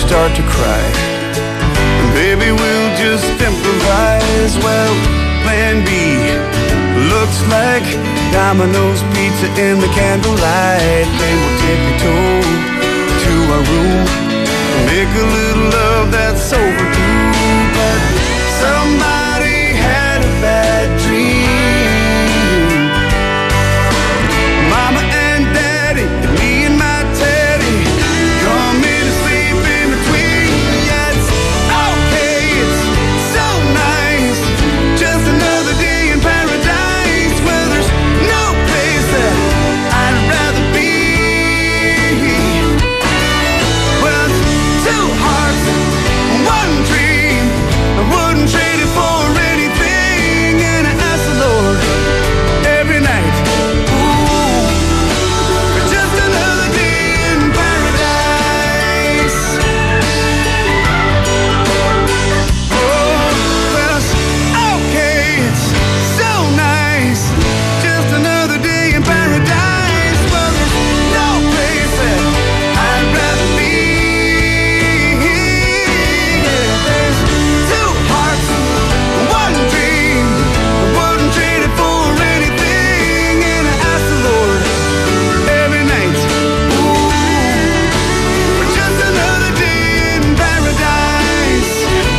start to cry. And baby, we'll just improvise. Well, plan B looks like Domino's pizza in the candlelight. Then we'll tippy-toe to our room, make a little love that's overdue. But somebody had a bad dream. Mama and Daddy, me and my Teddy, come in to sleep in between. Yeah, it's okay, it's so nice. Just another day in paradise where there's no place that I'd rather be. Well, two hearts, one dream. I wouldn't trade it for anything. And I ask the Lord every night, ooh, for just another day in paradise. Oh, well, it's okay, it's so nice. Just another day in paradise. Well, there's no place that I'd rather be. Yeah, there's two hearts, one dream. I wouldn't trade it for anything. And I ask the Lord every night, ooh, for just another day in paradise.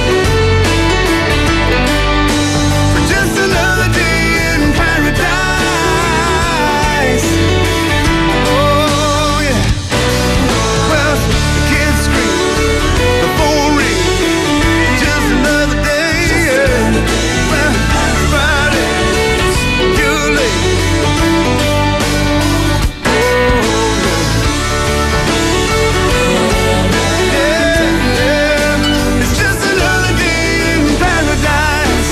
For just another day in paradise. Oh, yeah. Well, the kids scream, the phone rings, just another day. Yeah. Well, Friday, you're late. Oh, yeah. It's just another day in paradise.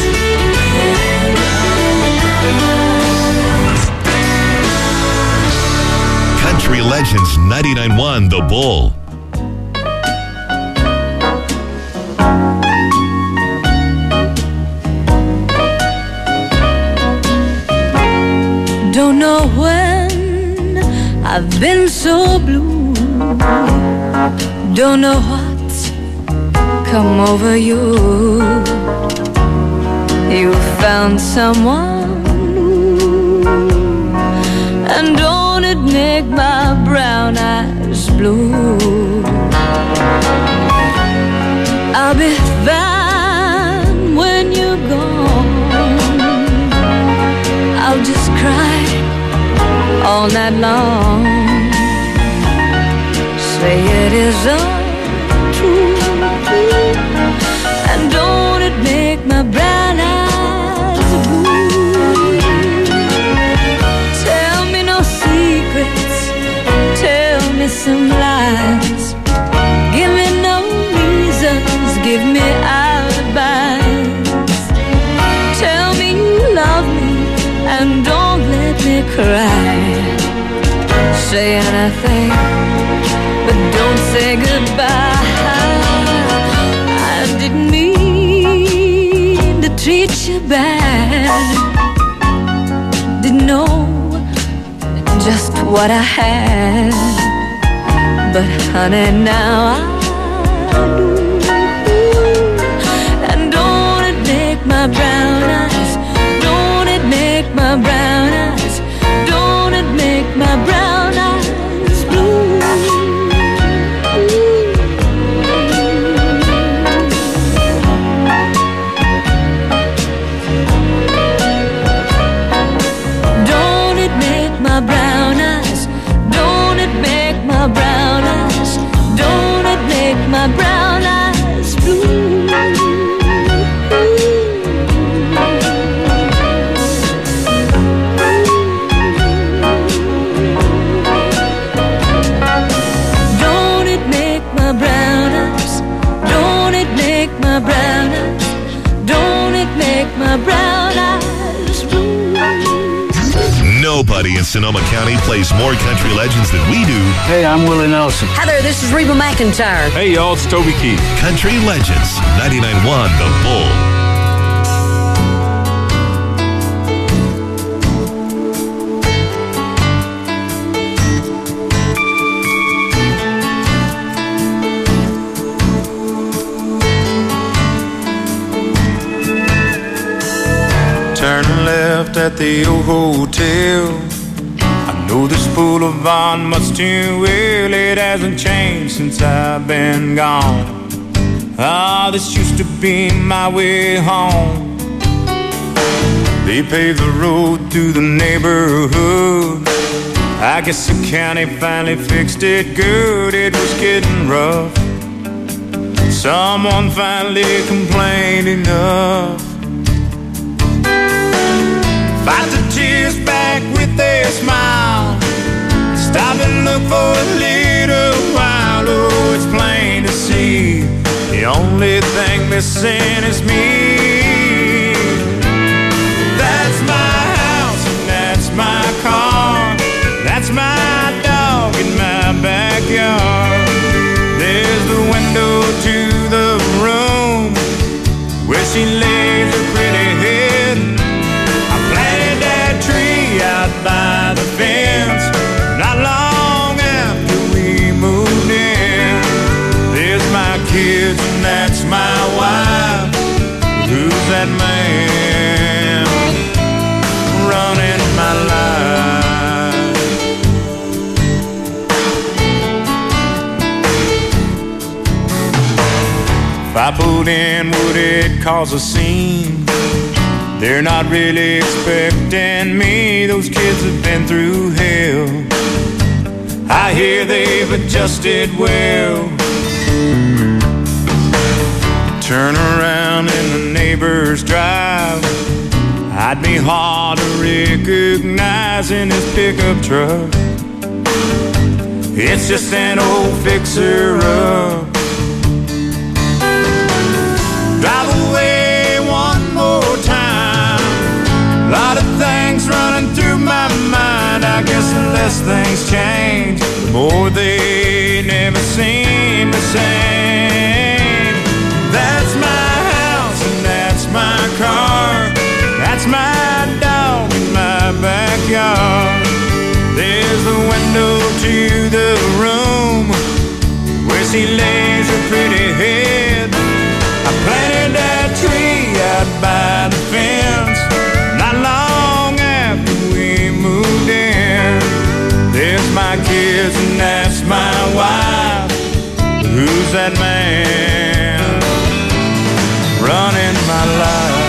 Country Legends 99.1 The Bull. Don't know when I've been so blue. Don't know what's come over you. You found someone new, and don't it make my brown eyes blue? I'll be fine when you're gone. I'll just cry all night long. Say it isn't true, and don't it make my brown eyes blue? Tell me no secrets, tell me some lies. Give me no reasons, give me alibis. Tell me you love me and don't let me cry. Say anything, but don't say goodbye. I didn't mean to treat you bad. Didn't know just what I had, but honey, now I do. And don't it make my brown eyes, don't it make my brown eyes, don't it make my brown eyes blue? Don't it make my brown eyes, don't it make my brown eyes, don't it make my brown eyes blue? Don't it make my brown eyes, don't it make my brown eyes, don't it make my brown eyes blue? Nobody in Sonoma County plays more country legends than we do. Hey, I'm Willie Nelson. Hi there, this is Reba McEntire. Hey, y'all, it's Toby Keith. Country Legends 99.1 The Bull. left at the old hotel. I know this boulevard much too well. It hasn't changed since I've been gone. Ah, this used to be my way home. They paved the road through the neighborhood. I guess the county finally fixed it good. It was getting rough. Someone finally complained enough. Fight the tears back with a smile. Stop and look for a little while. Oh, it's plain to see the only thing missing is me. That's my house and that's my car. That's my dog in my backyard. There's the window to the room where she lays her pretty head. I planted that tree out by the fence not long after we moved in. There's my kids and that's my wife. Who's that man running my life? If I put in, would it cause a scene? They're not really expecting me. Those kids have been through hell. I hear they've adjusted well. Turn around in the neighbor's drive. I'd be hard to recognize in his pickup truck. It's just an old fixer-up. Drive away one more time. A lot of things running through my mind. I guess the less things change, the more they never seem the same. That's my house and that's my car. That's my dog in my backyard. There's the window to the room where she lays her pretty head. I planted that tree out by the fence not long after we moved in. There's my kids and that's my wife. Who's that man running my life?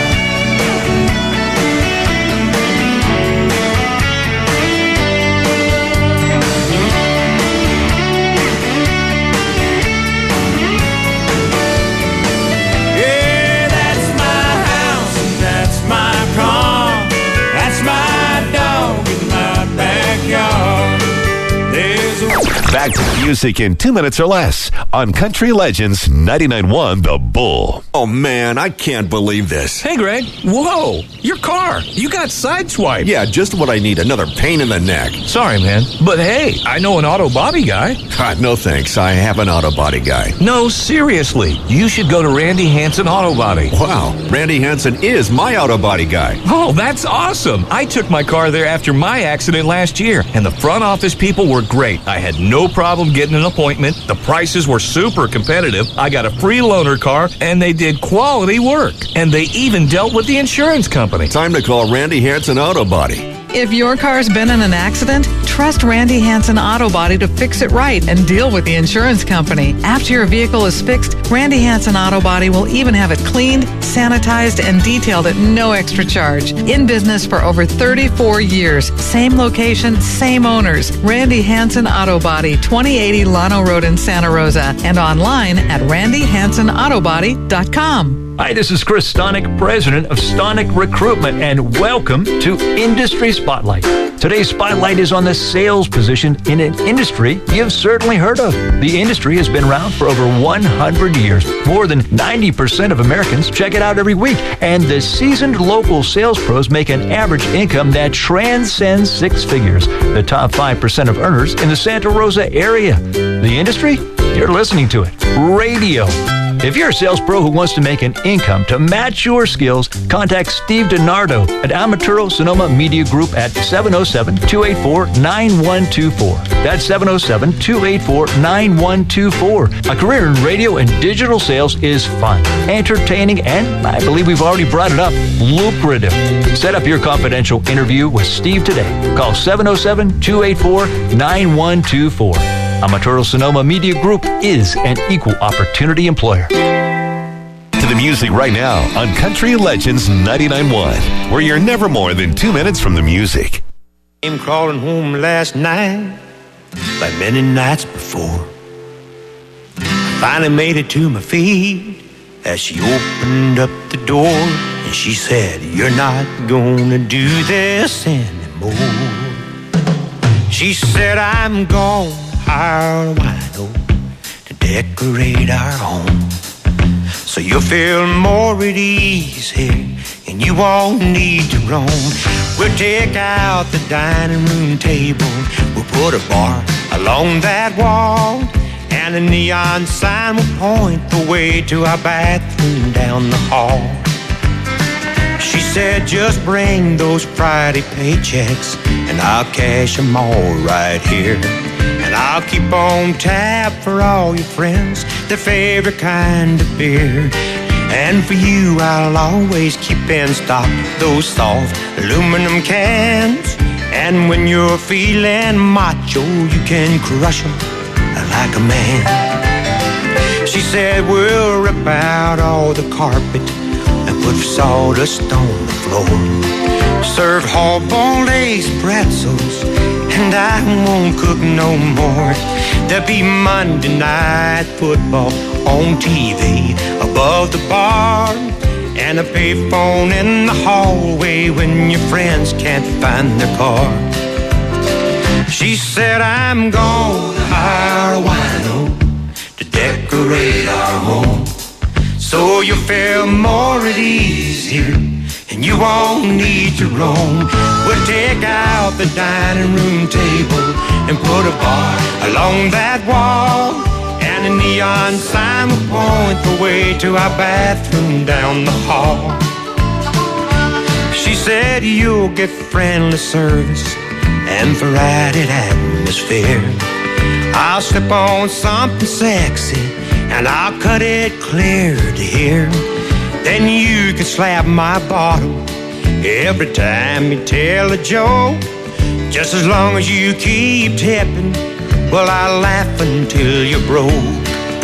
Back to music in 2 minutes or less on Country Legends 99.1 The Bull. Oh, man, I can't believe this. Hey, Greg. Whoa, your car. You got sideswiped. Yeah, just what I need. Another pain in the neck. Sorry, man. But hey, I know an auto body guy. God, no thanks. I have an auto body guy. No, seriously. You should go to Randy Hansen Auto Body. Wow, Randy Hansen is my auto body guy. Oh, that's awesome. I took my car there after my accident last year, and the front office people were great. I had no problem getting an appointment. The prices were super competitive. I got a free loaner car, and they did quality work. And they even dealt with the insurance company. Time to call Randy Hansen Auto Body. If your car's been in an accident, trust Randy Hansen Auto Body to fix it right and deal with the insurance company. After your vehicle is fixed, Randy Hansen Auto Body will even have it cleaned, sanitized, and detailed at no extra charge. In business for over 34 years. Same location, same owners. Randy Hansen Auto Body, 2080 Llano Road in Santa Rosa, and online at randyhansenoutobody.com. Hi, this is Chris Stonick, president of Stonick Recruitment, and welcome to Industry Spotlight. Today's spotlight is on the sales position in an industry you've certainly heard of. The industry has been around for over 100 years. More than 90% of Americans check it out every week, and the seasoned local sales pros make an average income that transcends six figures. The top 5% of earners in the Santa Rosa area. The industry? You're listening to it. Radio. If you're a sales pro who wants to make an income to match your skills, contact Steve DiNardo at Amaturo Sonoma Media Group at 707-284-9124. That's 707-284-9124. A career in radio and digital sales is fun, entertaining, and I believe we've already brought it up, lucrative. Set up your confidential interview with Steve today. Call 707-284-9124. Amaturo Sonoma Media Group is an equal opportunity employer. To the music right now on Country Legends 99.1, where you're never more than 2 minutes from the music. Came crawling home last night, like many nights before. I finally made it to my feet as she opened up the door, and she said, "You're not gonna do this anymore." She said, "I'm gonna hire a wino to decorate our home, so you'll feel more at ease here, and you won't need to roam. We'll take out the dining room table, we'll put a bar along that wall, and a neon sign will point the way to our bathroom down the hall." She said, "Just bring those Friday paychecks, and I'll cash them all right here. And I'll keep on tap for all your friends, their favorite kind of beer. And for you, I'll always keep in stock those soft aluminum cans. And when you're feeling macho, you can crush them like a man." She said, "We'll rip out all the carpet and put sawdust on the floor. Serve hard-boiled eggs, pretzels, and I won't cook no more. There'll be Monday night football on TV above the bar, and a payphone in the hallway when your friends can't find their car." She said, "I'm gonna hire a wino to decorate our home, so you'll feel more at ease here, and you won't need to roam. We'll take out the dining room table and put a bar along that wall, and a neon sign will point the way to our bathroom down the hall." She said, "You'll get friendly service and Friday atmosphere. I'll slip on something sexy and I'll cut it clear to here. Then you can slap my bottom every time you tell a joke. Just as long as you keep tipping, well, I'll laugh until you're broke."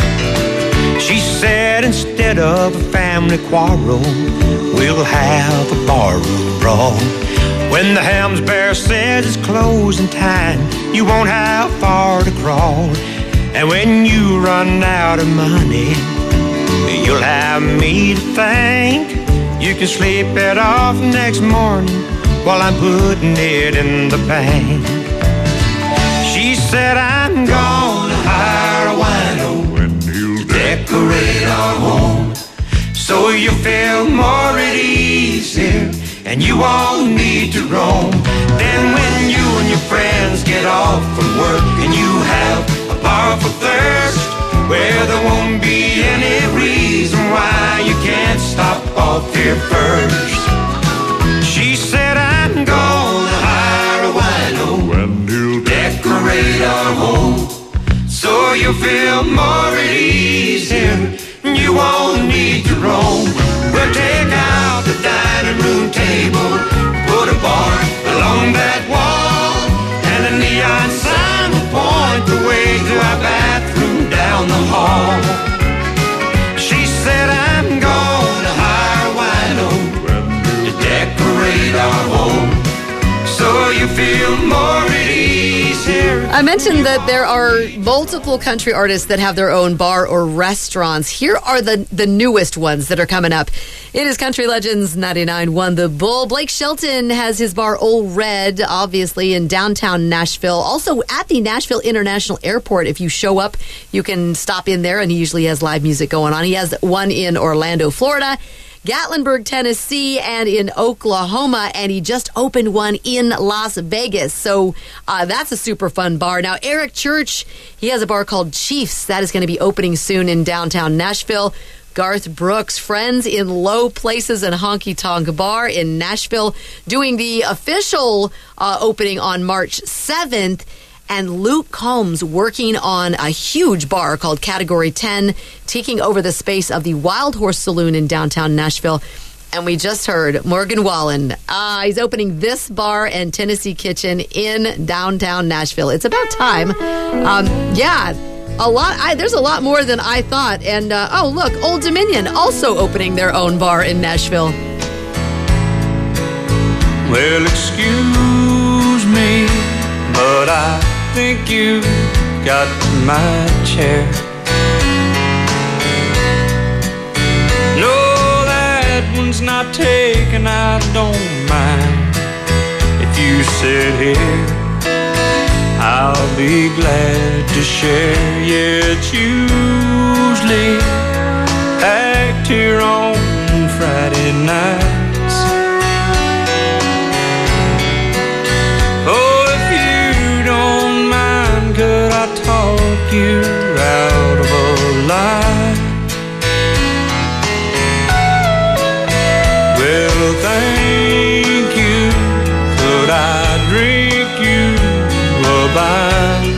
She said, "Instead of a family quarrel, we'll have a barroom brawl. When the Helms Bear says it's closing time, you won't have far to crawl. And when you run out of money, you'll have me to thank. You can sleep it off next morning while I'm putting it in the bank." She said, "I'm gonna hire a wino to decorate our home, so you feel more at ease here, and you won't need to roam. Then when you and your friends get off from work and you have a powerful thirst, well, there won't be any reason why you can't stop off here first." She said, "I'm gonna hire a wino to decorate our home, so you'll feel more at ease here, and you won't need to roam. We'll take out the dining room table, put a bar along that wall, and a neon sign will point the way to our bathroom down the hall." She said, "I'm gonna hire a wino to decorate our home, so you feel more at ease here." I mentioned that there are multiple country artists that have their own bar or restaurants. Here are the newest ones that are coming up. It is Country Legends 99.1 The Bull. Blake Shelton has his bar Old Red, obviously, in downtown Nashville. Also at the Nashville International Airport. If you show up, you can stop in there, and he usually has live music going on. He has one in Orlando, Florida. Gatlinburg, Tennessee, and in Oklahoma, and he just opened one in Las Vegas. So that's a super fun bar. Now, Eric Church, he has a bar called Chiefs. That is going to be opening soon in downtown Nashville. Garth Brooks, Friends in Low Places and Honky Tonk Bar in Nashville, doing the official opening on March 7th. And Luke Combs working on a huge bar called Category 10, taking over the space of the Wild Horse Saloon in downtown Nashville. And we just heard Morgan Wallen. He's opening this bar and Tennessee Kitchen in downtown Nashville. It's about time. There's a lot more than I thought. And, look, Old Dominion also opening their own bar in Nashville. Well, excuse me, but I think you got my chair. No, that one's not taken, I don't mind. If you sit here, I'll be glad to share. Yeah, it's usually packed here on Friday nights. Oh, if you don't mind, could I talk you out of a lie? Well, thank you. Could I drink you a bite?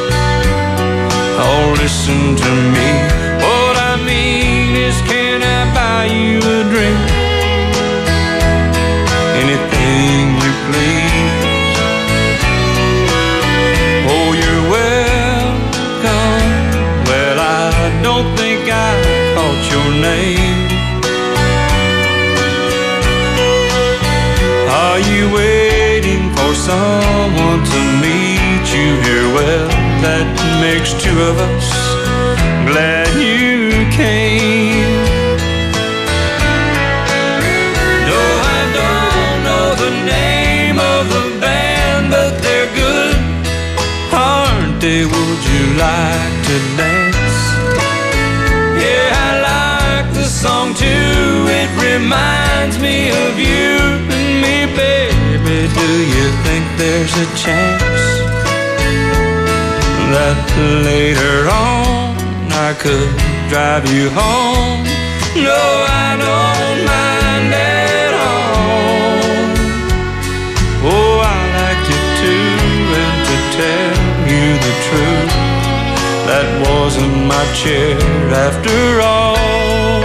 Oh, listen to me. What I mean is, can I buy you a drink? Anything you please. Oh, you're welcome. Well, I don't think I caught your name. Are you waiting for someone to meet you here? Well, that makes two of us. Glad you came. No, I don't know the name of the band, but they're good, aren't they? Would you like to dance? Yeah, I like the song too. It reminds me of you and me, baby. Do you think there's a chance that later on I could drive you home? No, I don't mind at all. Oh, I like you too, and to tell you the truth, that wasn't my chair after all.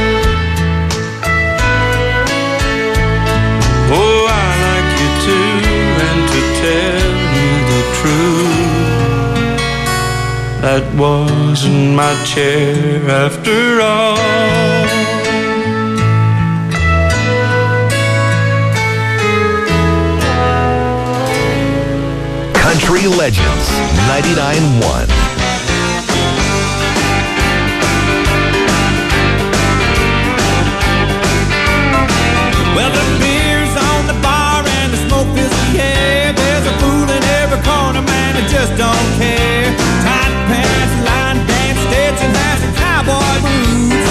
Oh, I like you too, and to tell you the truth, that wasn't my chair after all. Country Legends 99.1. Well, the beer's on the bar and the smoke fills the air. There's a fool in every corner, man, that just don't care. Tight pants, line dance, Stetson hats, and cowboy boots.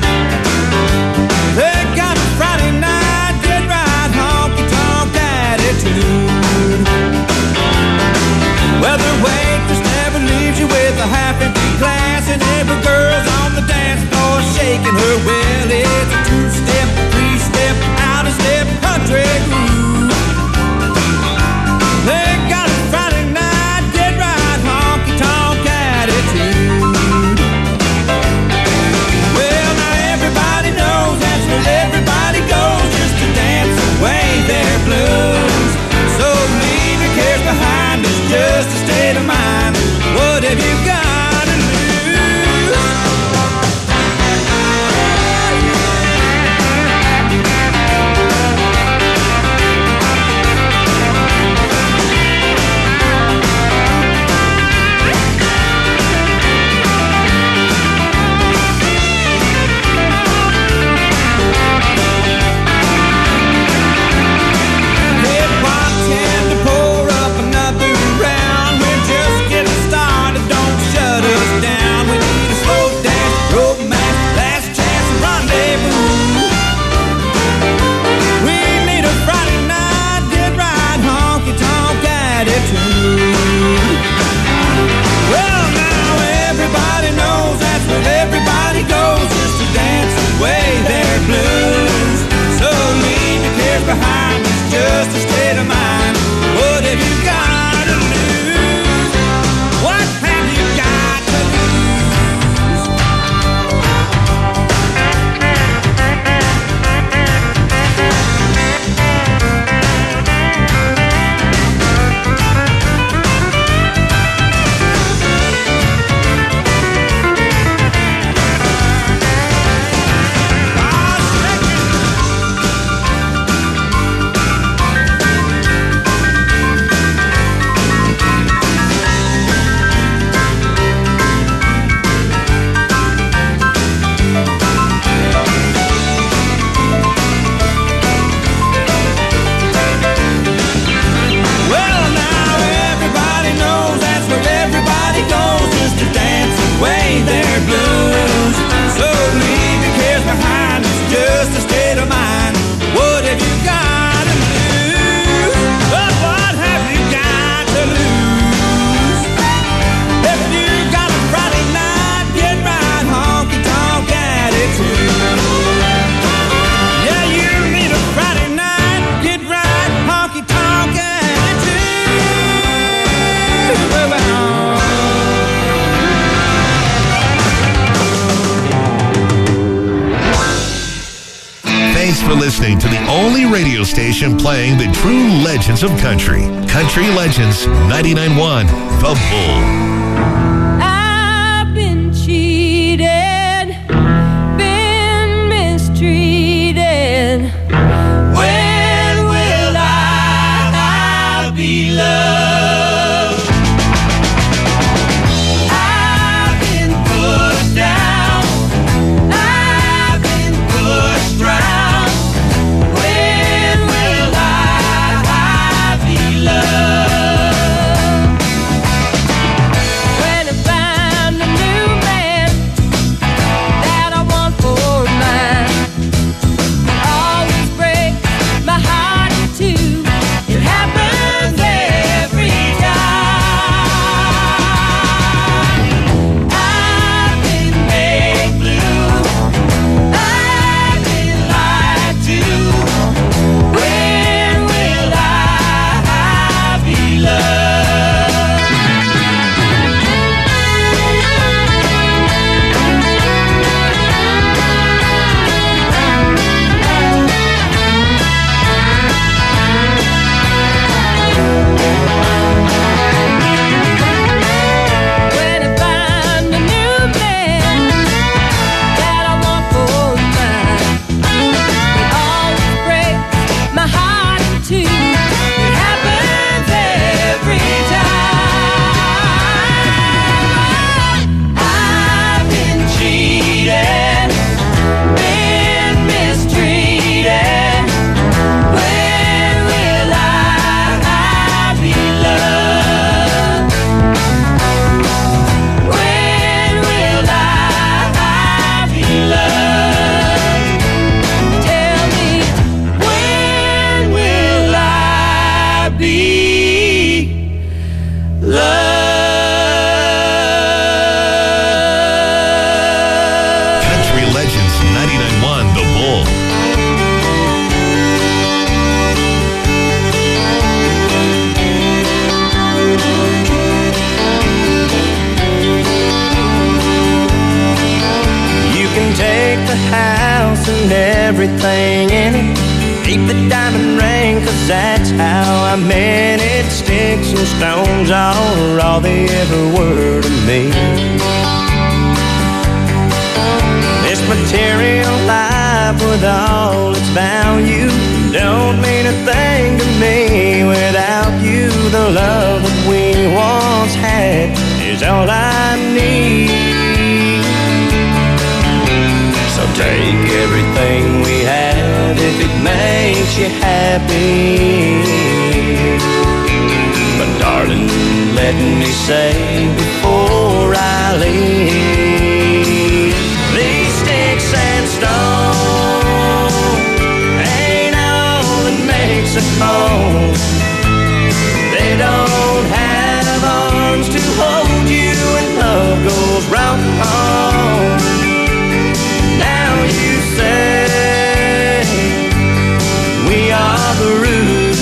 They got a Friday night, get right, honky-tonk attitude. Well, the waitress never leaves you Thanks for listening to the only radio station playing the true legends of country. Country Legends 99.1 The Bull. I've been cheated, been mistreated. When will I be loved? I've been put down, I've been pushed round. When will I be loved? When I find a new man that I want for mine, always breaks my heart in two. It happens every time. I've been made blue, I've been lied to. When will I be loved? When I find a new man that I want for mine, it always breaks my heart in two. It happens every time. I've been cheated, been mistreated. When will I be loved? When will I be loved? Tell me, when will I be loved? Country Legends 99.1 The Bull. You can take the house and everything in it. Keep the diamond ring, 'cause that's how I meant it. Sticks and stones are all they ever were to me. This material life with all its value don't mean a thing to me without you. The love that we once had is all I need. So take everything we have if it makes you happy. But darling, let me say before I leave, these sticks and stones ain't all that makes a home. They don't have arms to hold you when love goes wrong. Now you say we are the root.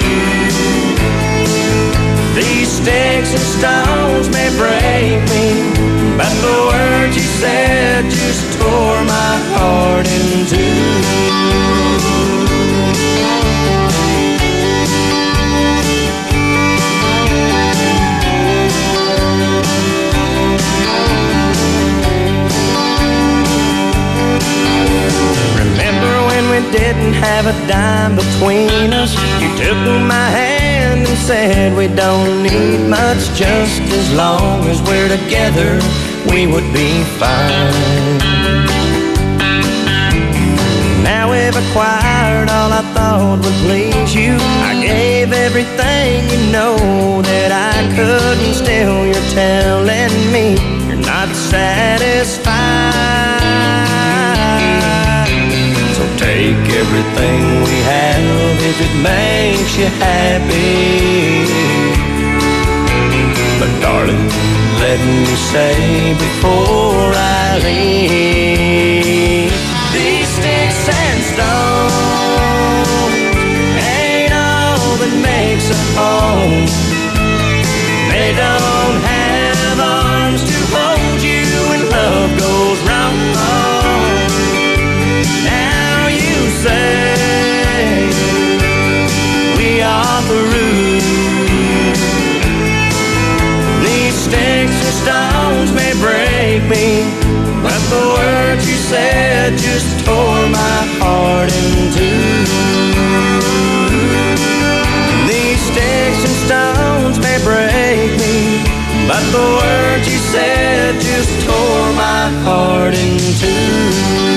These sticks and stones may break me, but the words you said just tore my heart in two. Remember when we didn't have a dime between us? You took my hand and said we don't need much, just as long as we're together we would be fine. Now we've acquired all I thought would please you. I gave everything, you know that I couldn't. Still you're telling me you're not satisfied. So take everything we have if it makes you happy. But darling, let me say before I leave, these sticks and stones ain't all that makes a home. They don't have arms to hold you when love goes wrong. Now you say just tore my heart in two. These sticks and stones may break me, but the words you said just tore my heart in two.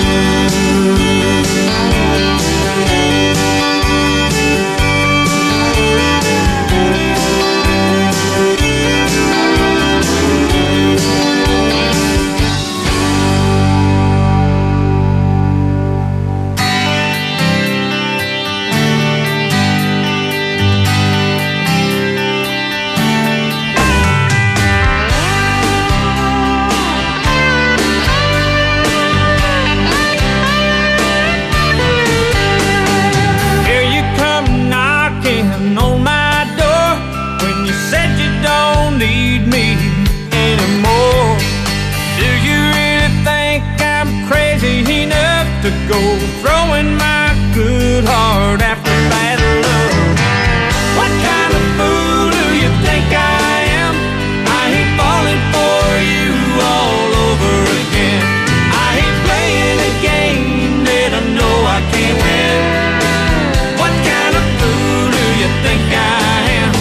To go throwing my good heart after bad love. What kind of fool do you think I am? I hate falling for you all over again. I hate playing a game that I know I can't win. What kind of fool do you think I am?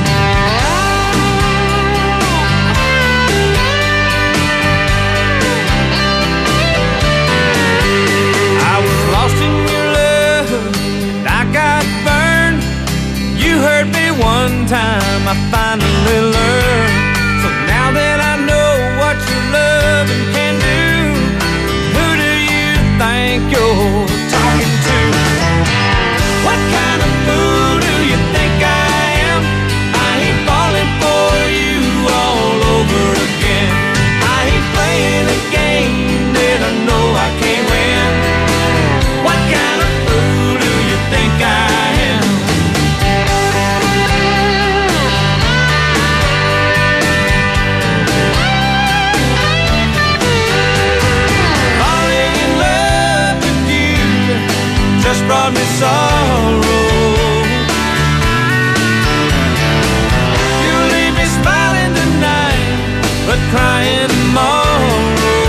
One time I finally learned. So now that I know what your loving can do, who do you think you're talking to? What kind of fool do you think I am? I ain't falling for you all over again. I ain't playing a game that I know I can't win. What kind of fool do you think I am? Just brought me sorrow. You leave me smiling tonight, but crying tomorrow.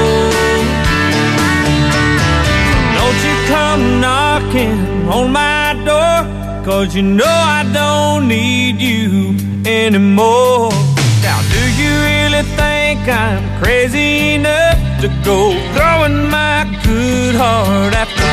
Don't you come knocking on my door, 'cause you know I don't need you anymore. Now do you really think I'm crazy enough to go throwing my good heart after